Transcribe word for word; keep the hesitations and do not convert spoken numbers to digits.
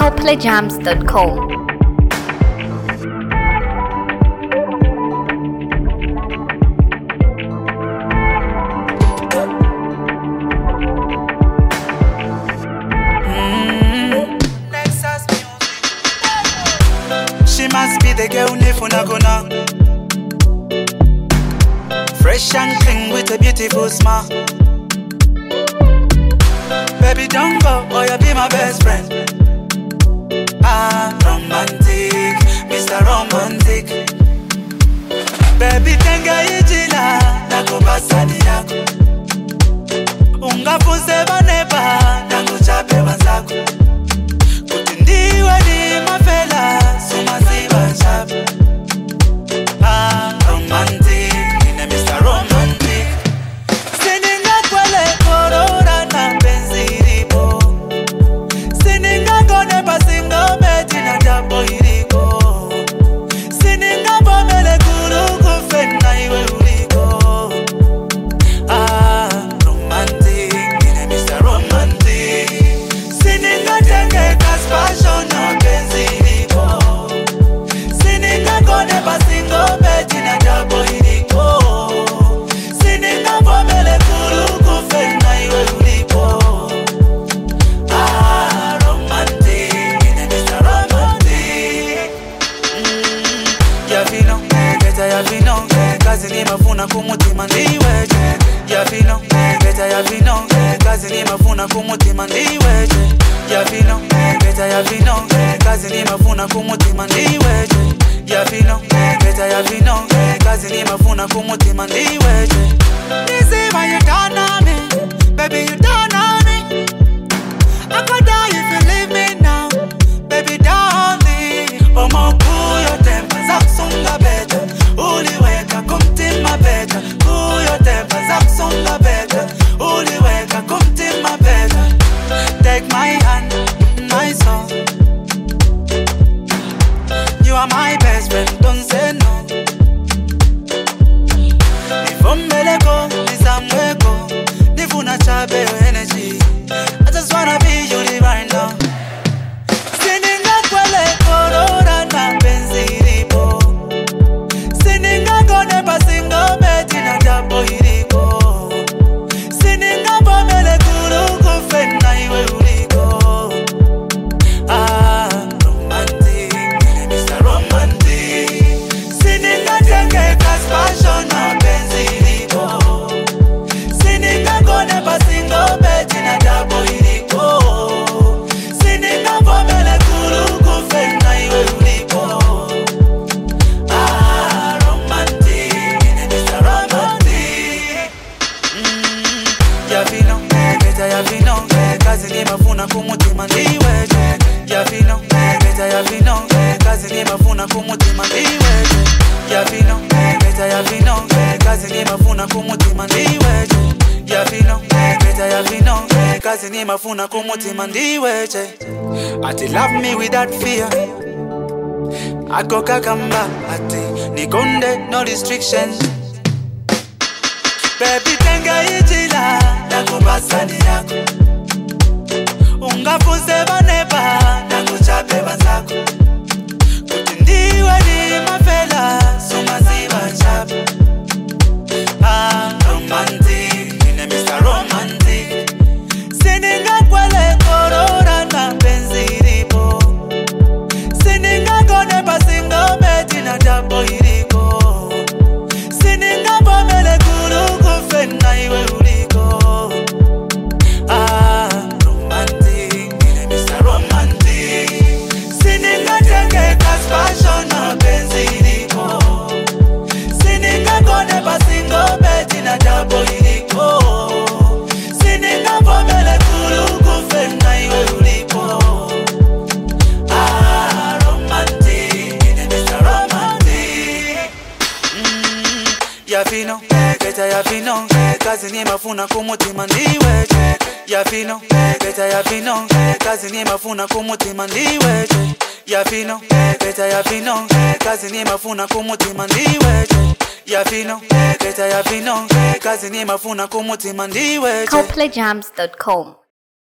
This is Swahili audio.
copley jams dot com. She must be the girl nifuna gonna fresh and clean with a beautiful smile. Baby don't go or you'll be my best friend. Ah, romantic, Mister Romantic. Baby tenga ijila nakubasani yako. Ungafunze baneba nakuchape wazako. Kutindiwe ni mafela sumaziba chape. Ah, romantic, nina Mister Romantic. Sininga kwele korora na benziripo. Sininga gone pasingo medina jambo iriko. Sininga bomele kuru kufena iwe uriko. Ah, romantic, nina Mister Romantic. Sininga tenge kas passion na benziripo. Sininga gone pasingo medina jambo iriko. Sininga bomele kuru kufena iwe uriko. Ah, romantic, nina Mister Romantic. Mm, Yavino, geta yavino, kazi ni mafuna kumutima ndiweje. Yavino, geta yavino, kazi ni mafuna kumutima ndiweje. Yavino, geta yavino, kazi ni mafuna kumutima ndiweje. Yavino, geta yavino, kazi ni mafuna kumutima ndiweje. Nizima you done on me, baby you done on me. I could die if you leave me now, baby darling. Omo kuyo tempa zakusonga beta, uliweka kumtima beta. Kuyo tempa zakusonga beta, uliweka kumtima beta. Take my hand, my soul. You are my best friend, don't say no. Nivumbeleko, nizamweko, nivuna chabe your energy. I just wanna be you right now. Sininga kwele korora na benziripo. Sininga gone pasingo medina jambo iriko. Sininga bomele kuru kufena iwe uriko. Ah, romantic, nina Mister Romantic. Sininga tenge kas passion na benziripo. Sininga gone pasingo medina jambo iriko. Sininga bomele kuru kufena iwe uriko. Ah, romantic, nina Mister Romantic. Mm, Yavino, geta yavino, kazi ni mafuna kumutima ndiweje. Yavino, geta yavino, kazi ni mafuna kumutima ndiweje. Yavino, geta yavino, kazi ni mafuna kumutima ndiweje. Yavino, geta yavino, kazi ni mafuna kumutima ndiweje. Ati love me without fear. Ako kakamba ati nikonde no restrictions. Baby tenga ijila nakubasani yako. Ungafunze baneba nakuchape wazako. Kutindiwe ni mafela sumaziba chape. Ah, romantic, nina Mister Romantic. Sininga kwele korora na benziripo. Sininga gone pasingo medina jambo iriko. Sininga bomele kuru kufena iwe uriko. Ah, romantic, nina Mister Romantic. Sininga tenge kas passion na benziripo. Sininga gone pasingo medina jambo iriko. Sininga bomele kuru kufena iwe uriko. Ah, romantic, nina Mister Romantic. Mm, Yavino, geta yavino, kazi ni mafuna kumutima ndiweje. Yavino, geta yavino, kazi ni mafuna kumutima ndiweje. Yavino, geta yavino, kazi ni mafuna kumutima ndiweje. Yavino, geta yavino, kazi ni mafuna kumutima ndiweje. copley jams dot com.